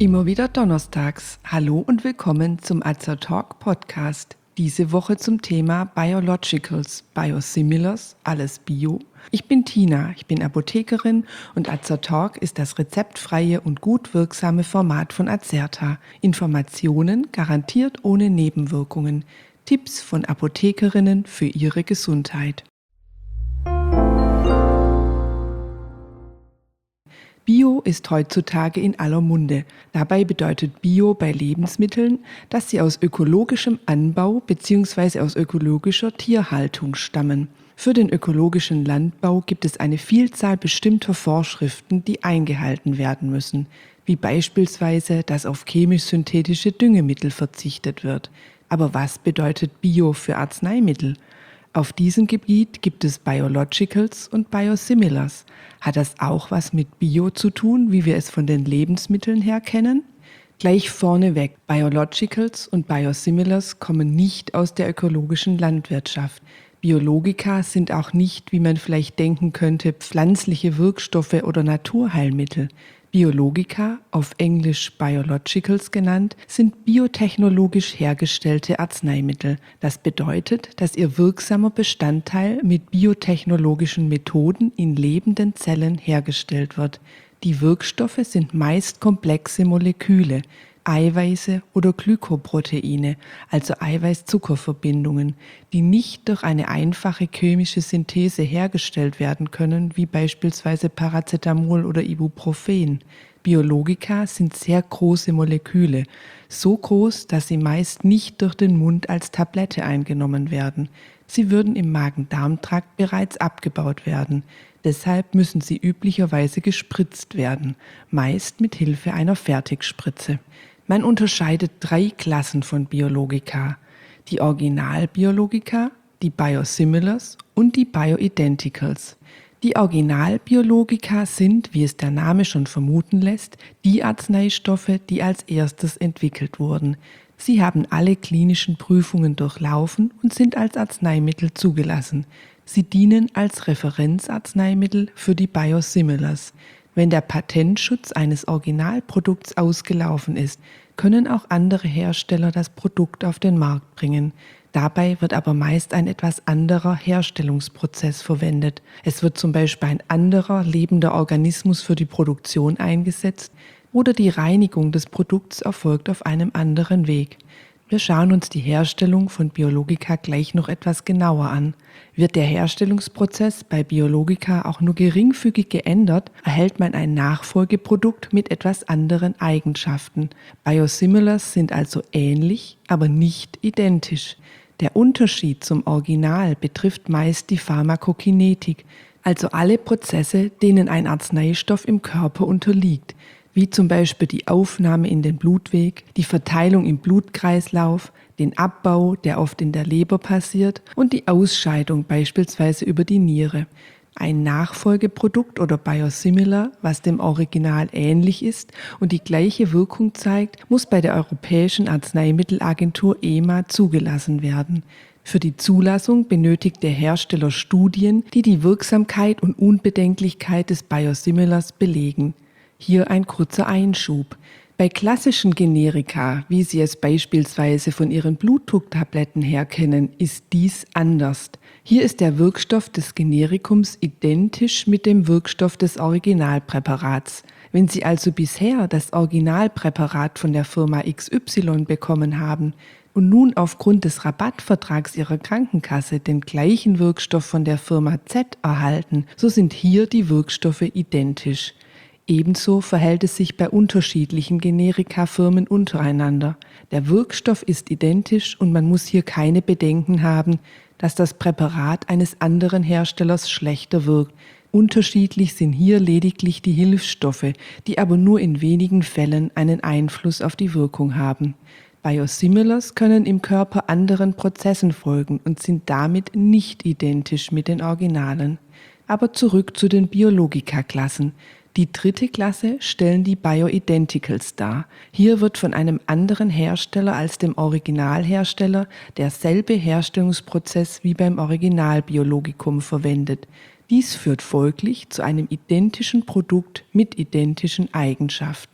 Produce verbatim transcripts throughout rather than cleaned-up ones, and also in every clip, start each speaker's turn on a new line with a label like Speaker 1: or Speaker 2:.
Speaker 1: Immer wieder donnerstags. Hallo und willkommen zum Azertalk Podcast. Diese Woche zum Thema Biologicals, Biosimilars, alles Bio. Ich bin Tina, ich bin Apothekerin und Azertalk ist das rezeptfreie und gut wirksame Format von Azerta. Informationen garantiert ohne Nebenwirkungen. Tipps von Apothekerinnen für ihre Gesundheit. Bio ist heutzutage in aller Munde. Dabei bedeutet Bio bei Lebensmitteln, dass sie aus ökologischem Anbau bzw. aus ökologischer Tierhaltung stammen. Für den ökologischen Landbau gibt es eine Vielzahl bestimmter Vorschriften, die eingehalten werden müssen, wie beispielsweise, dass auf chemisch-synthetische Düngemittel verzichtet wird. Aber was bedeutet Bio für Arzneimittel? Auf diesem Gebiet gibt es Biologicals und Biosimilars. Hat das auch was mit Bio zu tun, wie wir es von den Lebensmitteln her kennen? Gleich vorneweg, Biologicals und Biosimilars kommen nicht aus der ökologischen Landwirtschaft. Biologika sind auch nicht, wie man vielleicht denken könnte, pflanzliche Wirkstoffe oder Naturheilmittel. Biologika, auf Englisch Biologicals genannt, sind biotechnologisch hergestellte Arzneimittel. Das bedeutet, dass ihr wirksamer Bestandteil mit biotechnologischen Methoden in lebenden Zellen hergestellt wird. Die Wirkstoffe sind meist komplexe Moleküle, Eiweiße oder Glykoproteine, also Eiweiß-Zucker-Verbindungen, die nicht durch eine einfache chemische Synthese hergestellt werden können, wie beispielsweise Paracetamol oder Ibuprofen. Biologika sind sehr große Moleküle, so groß, dass sie meist nicht durch den Mund als Tablette eingenommen werden. Sie würden im Magen-Darm-Trakt bereits abgebaut werden. Deshalb müssen sie üblicherweise gespritzt werden, meist mit Hilfe einer Fertigspritze. Man unterscheidet drei Klassen von Biologika: die Originalbiologika, die Biosimilars und die Bioidenticals. Die Originalbiologika sind, wie es der Name schon vermuten lässt, die Arzneistoffe, die als erstes entwickelt wurden. Sie haben alle klinischen Prüfungen durchlaufen und sind als Arzneimittel zugelassen. Sie dienen als Referenzarzneimittel für die Biosimilars. Wenn der Patentschutz eines Originalprodukts ausgelaufen ist, können auch andere Hersteller das Produkt auf den Markt bringen. Dabei wird aber meist ein etwas anderer Herstellungsprozess verwendet. Es wird zum Beispiel ein anderer lebender Organismus für die Produktion eingesetzt oder die Reinigung des Produkts erfolgt auf einem anderen Weg. Wir schauen uns die Herstellung von Biologika gleich noch etwas genauer an. Wird der Herstellungsprozess bei Biologika auch nur geringfügig geändert, erhält man ein Nachfolgeprodukt mit etwas anderen Eigenschaften. Biosimilars sind also ähnlich, aber nicht identisch. Der Unterschied zum Original betrifft meist die Pharmakokinetik, also alle Prozesse, denen ein Arzneistoff im Körper unterliegt, wie zum Beispiel die Aufnahme in den Blutweg, die Verteilung im Blutkreislauf, den Abbau, der oft in der Leber passiert, und die Ausscheidung beispielsweise über die Niere. Ein Nachfolgeprodukt oder Biosimilar, was dem Original ähnlich ist und die gleiche Wirkung zeigt, muss bei der Europäischen Arzneimittelagentur E M A zugelassen werden. Für die Zulassung benötigt der Hersteller Studien, die die Wirksamkeit und Unbedenklichkeit des Biosimilars belegen. Hier ein kurzer Einschub. Bei klassischen Generika, wie Sie es beispielsweise von Ihren Blutdrucktabletten her kennen, ist dies anders. Hier ist der Wirkstoff des Generikums identisch mit dem Wirkstoff des Originalpräparats. Wenn Sie also bisher das Originalpräparat von der Firma X Y bekommen haben und nun aufgrund des Rabattvertrags Ihrer Krankenkasse den gleichen Wirkstoff von der Firma Z erhalten, so sind hier die Wirkstoffe identisch. Ebenso verhält es sich bei unterschiedlichen Generika-Firmen untereinander. Der Wirkstoff ist identisch und man muss hier keine Bedenken haben, dass das Präparat eines anderen Herstellers schlechter wirkt. Unterschiedlich sind hier lediglich die Hilfsstoffe, die aber nur in wenigen Fällen einen Einfluss auf die Wirkung haben. Biosimilars können im Körper anderen Prozessen folgen und sind damit nicht identisch mit den Originalen. Aber zurück zu den Biologika-Klassen. Die dritte Klasse stellen die Bioidenticals dar. Hier wird von einem anderen Hersteller als dem Originalhersteller derselbe Herstellungsprozess wie beim Originalbiologikum verwendet. Dies führt folglich zu einem identischen Produkt mit identischen Eigenschaften.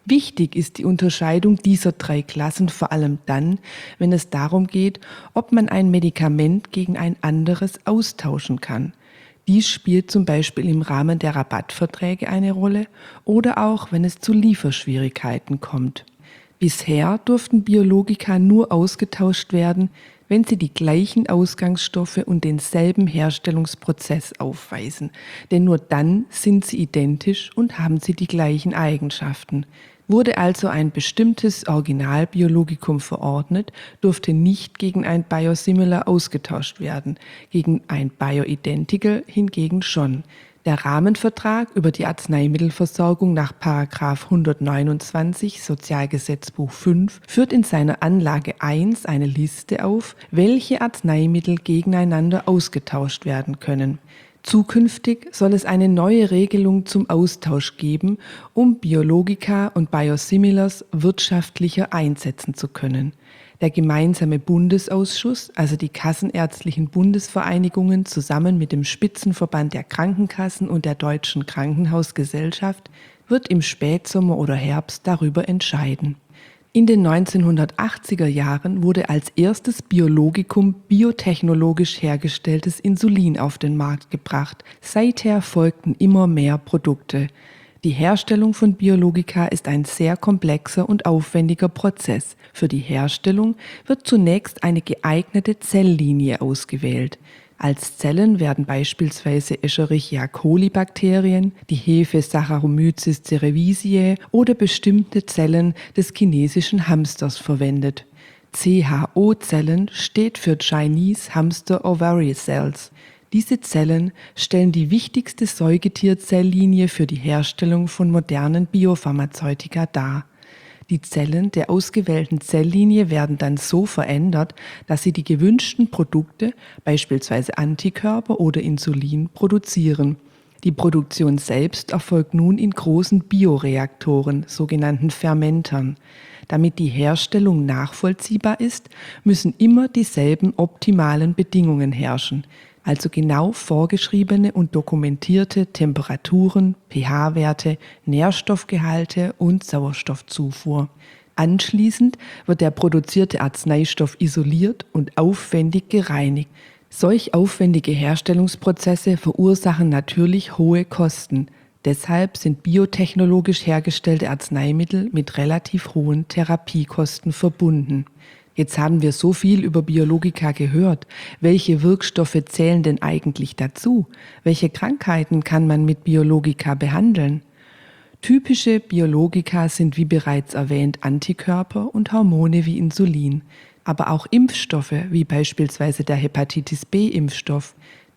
Speaker 1: Wichtig ist die Unterscheidung dieser drei Klassen vor allem dann, wenn es darum geht, ob man ein Medikament gegen ein anderes austauschen kann. Dies spielt zum Beispiel im Rahmen der Rabattverträge eine Rolle oder auch, wenn es zu Lieferschwierigkeiten kommt. Bisher durften Biologika nur ausgetauscht werden, wenn sie die gleichen Ausgangsstoffe und denselben Herstellungsprozess aufweisen. Denn nur dann sind sie identisch und haben sie die gleichen Eigenschaften. Wurde also ein bestimmtes Originalbiologikum verordnet, durfte nicht gegen ein Biosimilar ausgetauscht werden, gegen ein Bioidentical hingegen schon. Der Rahmenvertrag über die Arzneimittelversorgung nach Paragraph hundertneunundzwanzig Sozialgesetzbuch fünf führt in seiner Anlage eins eine Liste auf, welche Arzneimittel gegeneinander ausgetauscht werden können. Zukünftig soll es eine neue Regelung zum Austausch geben, um Biologika und Biosimilars wirtschaftlicher einsetzen zu können. Der gemeinsame Bundesausschuss, also die kassenärztlichen Bundesvereinigungen zusammen mit dem Spitzenverband der Krankenkassen und der Deutschen Krankenhausgesellschaft, wird im Spätsommer oder Herbst darüber entscheiden. In den neunzehnhundertachtziger Jahren wurde als erstes Biologikum biotechnologisch hergestelltes Insulin auf den Markt gebracht. Seither folgten immer mehr Produkte. Die Herstellung von Biologika ist ein sehr komplexer und aufwendiger Prozess. Für die Herstellung wird zunächst eine geeignete Zelllinie ausgewählt. Als Zellen werden beispielsweise Escherichia coli-Bakterien, die Hefe Saccharomyces cerevisiae oder bestimmte Zellen des chinesischen Hamsters verwendet. C H O-Zellen steht für Chinese Hamster Ovary Cells. Diese Zellen stellen die wichtigste Säugetierzellinie für die Herstellung von modernen Biopharmazeutika dar. Die Zellen der ausgewählten Zelllinie werden dann so verändert, dass sie die gewünschten Produkte, beispielsweise Antikörper oder Insulin, produzieren. Die Produktion selbst erfolgt nun in großen Bioreaktoren, sogenannten Fermentern. Damit die Herstellung nachvollziehbar ist, müssen immer dieselben optimalen Bedingungen herrschen, also genau vorgeschriebene und dokumentierte Temperaturen, pH-Werte, Nährstoffgehalte und Sauerstoffzufuhr. Anschließend wird der produzierte Arzneistoff isoliert und aufwendig gereinigt. Solch aufwendige Herstellungsprozesse verursachen natürlich hohe Kosten. Deshalb sind biotechnologisch hergestellte Arzneimittel mit relativ hohen Therapiekosten verbunden. Jetzt haben wir so viel über Biologika gehört. Welche Wirkstoffe zählen denn eigentlich dazu? Welche Krankheiten kann man mit Biologika behandeln? Typische Biologika sind wie bereits erwähnt Antikörper und Hormone wie Insulin, aber auch Impfstoffe wie beispielsweise der Hepatitis B-Impfstoff,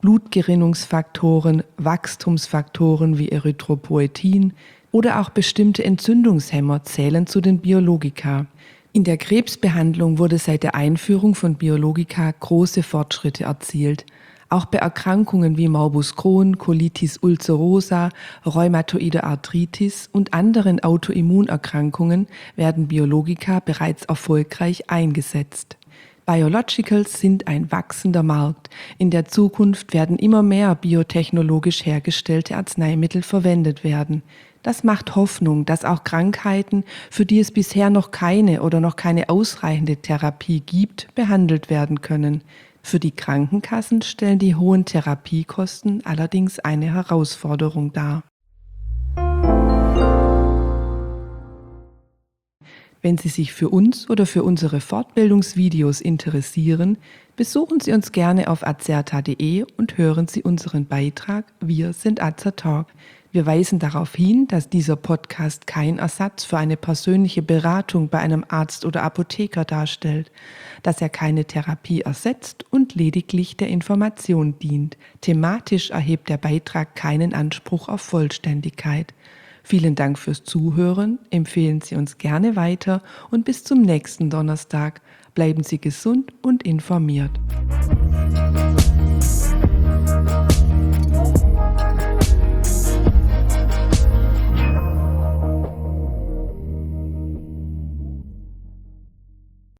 Speaker 1: Blutgerinnungsfaktoren, Wachstumsfaktoren wie Erythropoetin oder auch bestimmte Entzündungshemmer zählen zu den Biologika. In der Krebsbehandlung wurde seit der Einführung von Biologika große Fortschritte erzielt. Auch bei Erkrankungen wie Morbus Crohn, Colitis ulcerosa, Rheumatoide Arthritis und anderen Autoimmunerkrankungen werden Biologika bereits erfolgreich eingesetzt. Biologicals sind ein wachsender Markt. In der Zukunft werden immer mehr biotechnologisch hergestellte Arzneimittel verwendet werden. Das macht Hoffnung, dass auch Krankheiten, für die es bisher noch keine oder noch keine ausreichende Therapie gibt, behandelt werden können. Für die Krankenkassen stellen die hohen Therapiekosten allerdings eine Herausforderung dar. Wenn Sie sich für uns oder für unsere Fortbildungsvideos interessieren, besuchen Sie uns gerne auf azerta punkt de und hören Sie unseren Beitrag Wir sind Azertalk. Wir weisen darauf hin, dass dieser Podcast kein Ersatz für eine persönliche Beratung bei einem Arzt oder Apotheker darstellt, dass er keine Therapie ersetzt und lediglich der Information dient. Thematisch erhebt der Beitrag keinen Anspruch auf Vollständigkeit. Vielen Dank fürs Zuhören, empfehlen Sie uns gerne weiter und bis zum nächsten Donnerstag. Bleiben Sie gesund und informiert.